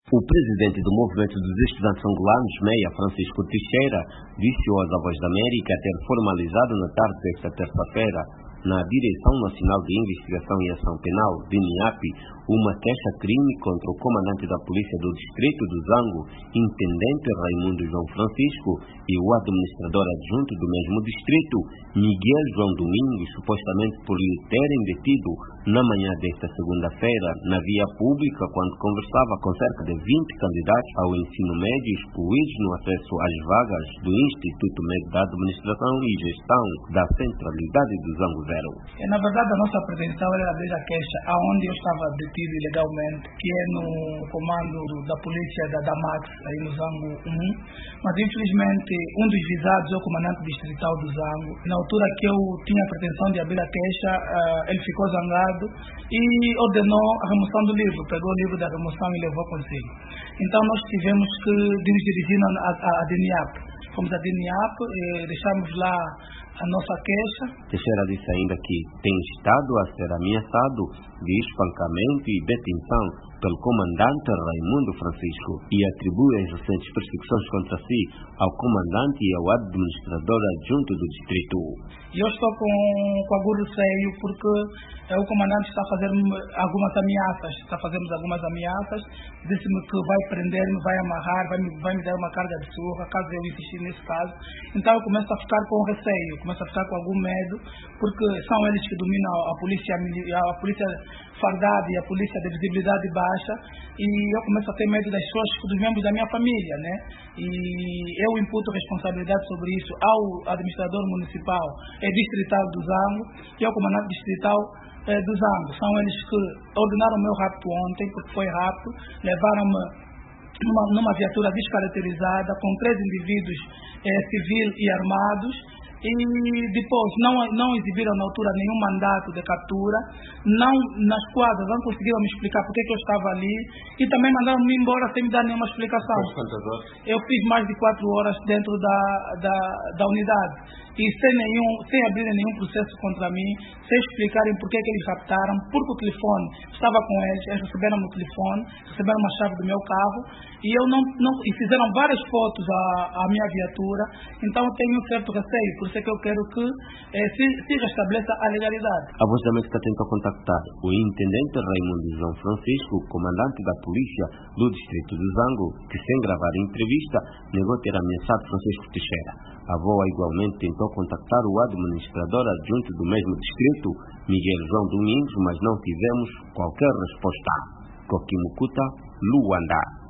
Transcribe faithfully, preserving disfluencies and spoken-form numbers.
O presidente do Movimento dos Estudantes Angolanos, MEIA, Francisco Teixeira, disse hoje à Voz da América ter formalizado na tarde desta terça-feira, na Direção Nacional de Investigação e Ação Penal, D N I A P, uma queixa-crime contra o comandante da Polícia do Distrito do Zango, Intendente Raimundo João Francisco, e o administrador adjunto do mesmo distrito, Miguel João Domingos, supostamente por lhe terem detido na manhã desta segunda-feira, na via pública, quando conversava com cerca de vinte candidatos ao ensino médio excluídos no acesso às vagas do Instituto Médio da Administração e Gestão da Centralidade do Zango Zero. Na verdade, a nossa apreensão era desde a queixa aonde eu estava detido ilegalmente, que é no comando da polícia da Damax, aí no Zango um, mas infelizmente um dos visados é o comandante distrital do Zango. Na altura que eu tinha a pretensão de abrir a queixa, uh, ele ficou zangado e ordenou a remoção do livro, pegou o livro da remoção e levou consigo. Então nós tivemos que nos dirigir à, à, à D N I A P. Fomos à D N I A P e deixamos lá a nossa queixa. Teixeira disse ainda que tem estado a ser ameaçado de espancamento e detenção pelo comandante Raimundo Francisco e atribui as recentes perseguições contra si ao comandante e ao administrador adjunto do distrito. Eu estou com, com algum receio porque é, o comandante está a fazer algumas ameaças, está a fazer algumas ameaças, disse-me que vai prender-me, vai amarrar, vai me, vai me dar uma carga de surra, caso eu insistir nesse caso. Então eu começo a ficar com receio, começo a ficar com algum medo, porque são eles que dominam a polícia, a polícia fardada e a polícia de visibilidade baixa, e eu começo a ter medo das pessoas, dos membros da minha família, né? E eu imputo responsabilidade sobre isso ao administrador municipal e distrital do Zango e ao comandante distrital eh, do Zango. São eles que ordenaram o meu rapto ontem, porque foi rapto, levaram-me numa, numa viatura descaracterizada com três indivíduos eh, civil e armados. E depois não, não exibiram na altura nenhum mandato de captura, não, nas quadras não conseguiram me explicar porque que eu estava ali e também mandaram-me embora sem me dar nenhuma explicação. Eu fiz mais de quatro horas dentro da, da, da unidade e sem, nenhum, sem abrirem nenhum processo contra mim, sem explicarem porque que eles raptaram, porque o telefone estava com eles, eles receberam o telefone, receberam uma chave do meu carro e, eu não, não, e fizeram várias fotos à, à minha viatura, então eu tenho um certo receio. Por isso é que eu quero que eh, se, se restabeleça a legalidade. A Voz da América tentou contactar o intendente Raimundo João Francisco, comandante da polícia do distrito do Zango, que sem gravar a entrevista negou ter ameaçado Francisco Teixeira. A V O A igualmente tentou contactar o administrador adjunto do mesmo distrito, Miguel João Domingos, mas não tivemos qualquer resposta. Coquimucuta, Luanda.